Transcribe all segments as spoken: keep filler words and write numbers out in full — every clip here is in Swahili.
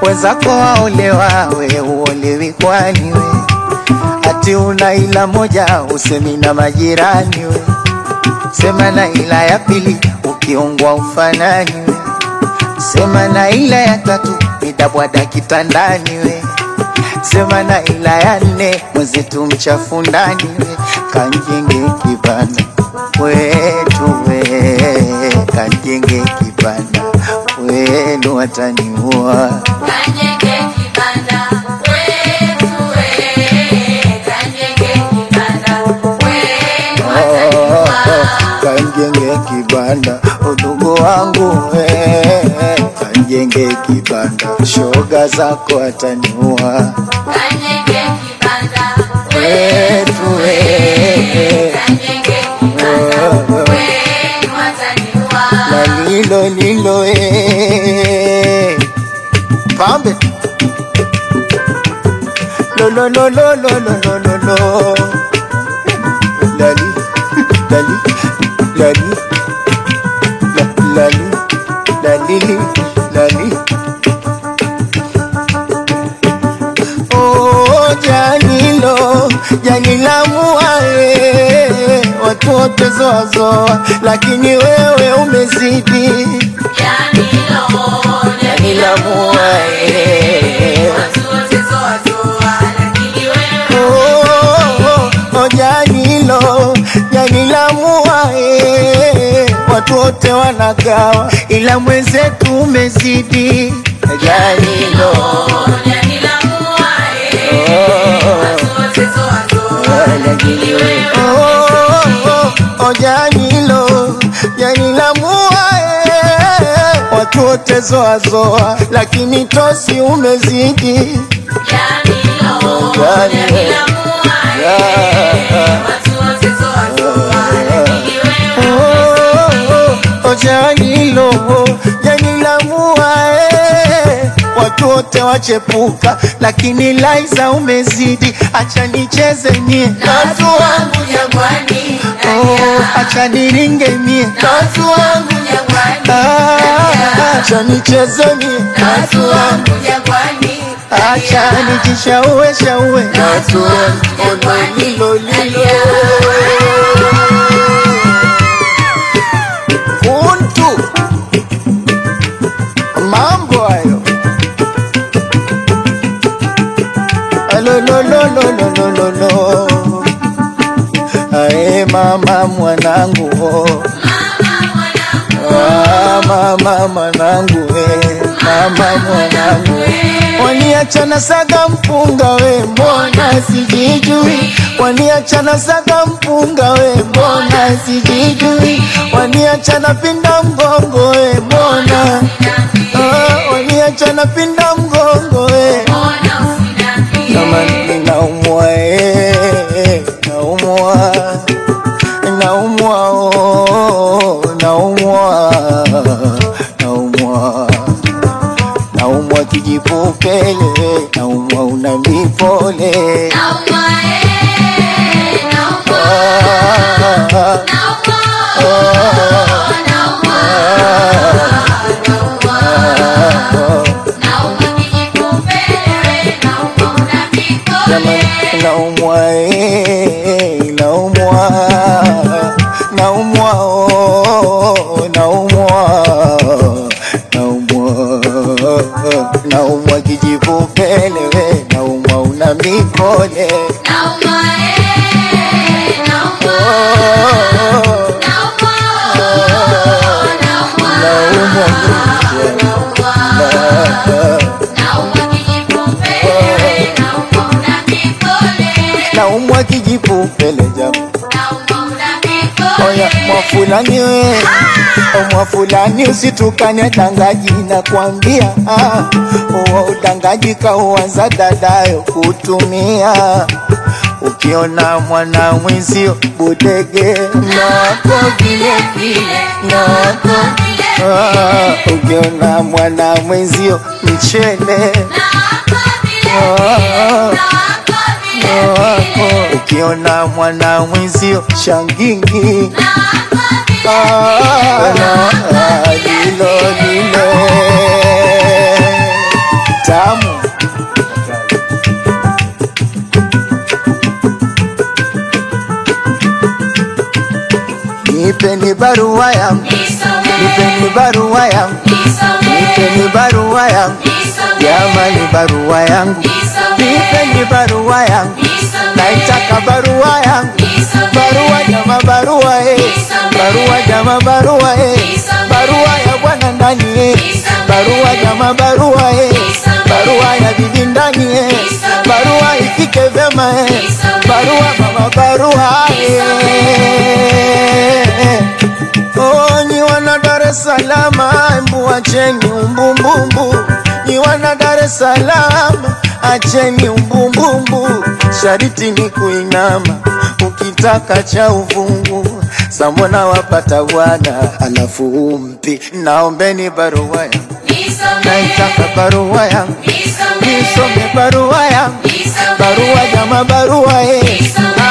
wenzako waolewa, we uolewi kwani we? Ati una ila moja usemi na majirani we, sema na ila ya pili ukiongwa ufanani we, sema na ila ya tatu midabwada kitandani we, sema na ila ya nne mwenzetu mchafu ndani we, kanjenge kibanda wetu we, kanjenge kibanda wenu wataniua, kanjenge kibanda wetu we, kanjenge kibanda wenu wataniua, kanjenge kibanda udugu wangu we, kanjenge kibanda shoga zako wataniua, kanjenge kibanda wetu we, kanjenge kibanda wenu wataniua, na lilo lilo we pambe lo lo lo lo lo lo lo lo lali lali lali lali lali lali oh janilo janila muae watu wote zoa zoa, lakini wewe umezidi janilo janila muae watu wote zoa zoa, lakini wewe oh oh janilo janila muae watu wote wanagawa, ila mwenzetu umezidi janilo janila muae watu wote zoa zoa, lakini wewe oh janilo janila muae watu wote zoa zoa, lakini tosi umezidi janilo janila muae watu wote zoa zoa, lakini wewe oh janilo janila muae watu wote wachepuka, lakini Laiza umezidi, acha nicheze mie na watu wangu jangwani, oh acha niringe mie na watu wangu jangwani, ah, acha nicheze mie na watu wangu jangwani, acha nijishaue shaue na watu wangu jangwani, lilo lilo kuntu mambo hayo lo lo lo lo lo lo lo lo ae mama mwanangu ah mama mwanangu we mama mwanangu waniachana saga mpunga we mbona sijijui, waniachana saga mpunga we mbona sijijui, waniachana pinda mgongo we mbona ah waniachana pinda mgongo we kama ninaumwa eh naumwa naumwa oh naumwa naumwa naumwa kijipupele naumwa una mipole naumwa eh naumwa naumwa naumwa naumwa kijipupele naumwa una mipole naumwa eh naumwa naumwa oh naumwa naumwa naumwa kijipupele we naumwa una mipole naumwa eh naumwa naumwa naumwa naumwa kijipupele naumwa una mipole naumwa kijipupele jamu naumwa una mipole oya mwafulani we o mwafulani usitukane dangaji na kwambia ah, uwa udangaji kauanza dadayo kutumia, ukiona mwana mwenzio budege nako vile vile nako ah, ukiona mwana mwenzio mchele ah, ah, ukiona mwana mwenzio shangingi ah, lilo lilo ta nipeni barua yangu, nipeni barua yangu, nipeni barua yangu, jamani barua yangu, nipeni barua yangu, naitaka barua yangu, barua jama barua eh, barua jama barua eh, barua ya bwana ndani eh, barua jama barua eh, barua ya bibi ndani eh, barua ifike vema eh, barua mama barua eh. Oh, ni wana Dar es Salaam, mbu acheni umbumbumbu. Ni wana Dar es Salaam, acheni umbumbumbu. Shariti ni kuinama, ukitaka cha uvungu. Samona wapata wana, alafu umpi. Naombeni barua yangu, naitaka barua yangu, nisome barua yangu, barua jama barua eh.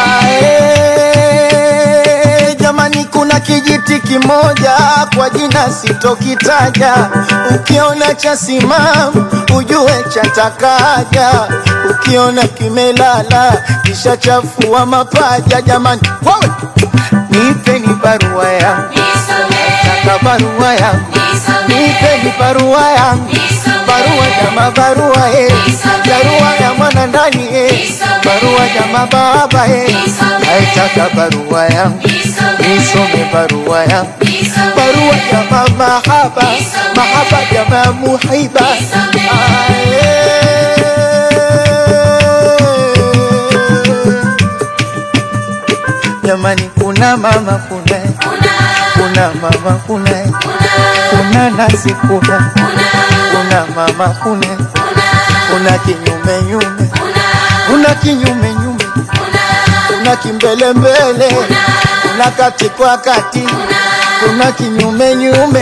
Jamani kuna kijiti kimoja kwa jina sitokitaja, ukiona cha simamu ujue cha takaja, ukiona kimelala kisha chafua mapaja. Jamani wewe nipeni barua yangu, nataka barua yangu, nipeni barua yangu, barua jama barua eh, barua ya mwana ndani eh, barua jama baba eh, naitaka barua yangu, nisome barua yangu, barua jama mahaba, mahaba jama muhiba. Jamani kuna mama kuna, kuna mama kuna, kuna nasi kuna, kuna mama kuna, kuna kinyume nyume, kuna kinyume nyume, kuna kimbele mbele, kuna kati kwa kati, kuna kinyume nyume.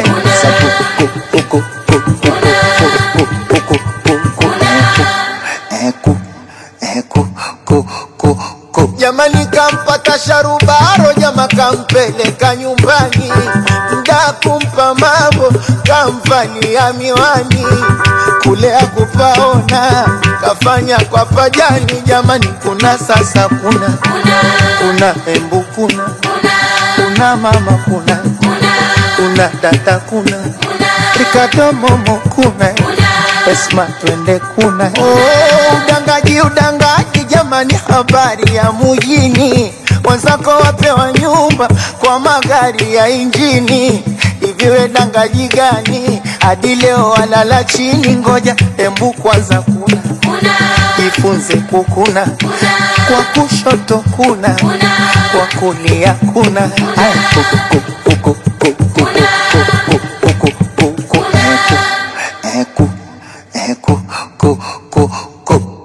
Jamani kampata sharubaro, jama kampeleka nyumbani, mda kumpa mambo kamfanyia miwani, kule akupaona kafanya kwa pajani. Jamani kuna sasa kuna, kuna embu kuna, kuna mama kuna, kuna dada kuna, Ricardo Momo kuna, Esma twende kuna. Oh, udangaji udangaji jamani, habari ya mujini, wenzako wapewa nyumba kwa magari ya injini. Hivi we dangaji gani hadi leo walala chini? Ngoja embu kwanza kuna, ifunze kukuna, kwa kushoto kuna, kwa kulia kuna. Ay, kuku, kuku, kuku, kuku, kuku, kuku, kuku, eku, eku, kuku, kuku, kuku.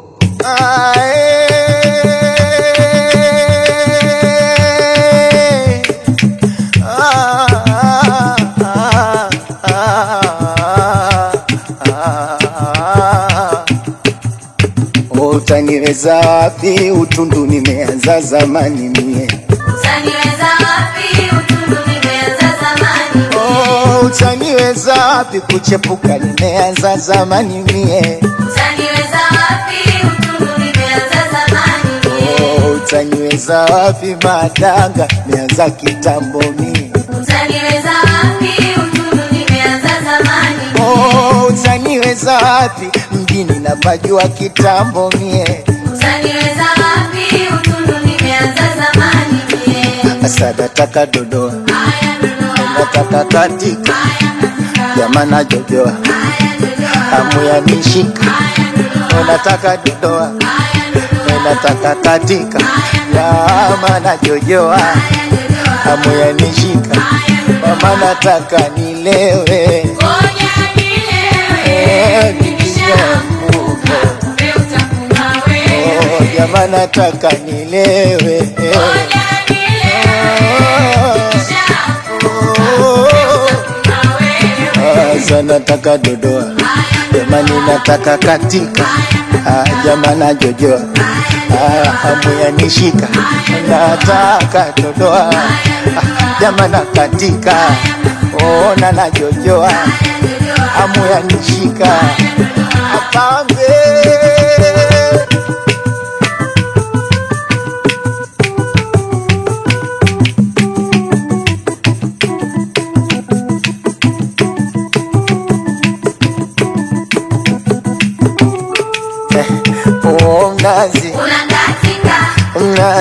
Utaniweza wapi utundu nimeanza zamani mie, Utaniweza wapi utundu nimeanza zamani mie, oh utaniweza wapi kuchepuka nimeanza zamani mie, Utaniweza wapi utundu nimeanza zamani mie, oh utaniweza wapi madanga nimeanza kitambo mie, Utaniweza wapi utundu nimeanza zamani mie, oh utaniweza wapi mjini napajua kitambo mie, Utaniweza wapi utundu nimeanza zamani mie. asa nataka dodoa, Aya dodoa, nataka katika, aya katika, jamana jojoa, aya dodoa, hamu ya nishika, aya dodoa, nataka dodoa, aya dodoa, nataka katika, jamana jojoa, aya dodoa, hamu ya nishika, mama nataka nilewe. ngoja nilewe, nikishaanguka, wewe utakuwa wewe. Oh, jamaa nataka nilewe. Ngoja nilewe, nikishaanguka, wewe utakuwa wewe. Asa nataka dodoa, jamani nataka katika, ah, jamana jojoa, ah, hamu ya nishika, nataka dodoa, ah, jamana katika, oh na na jojoa, hamu ya nishika, apambe.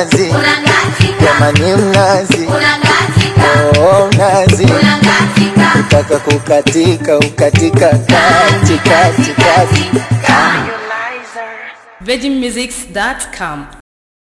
mnazi, unakatika, jamani mnazi, unakatika, oh mnazi, unakatika, ukitaka kukatika ukatika kati kati kati. Virgin Musics dot com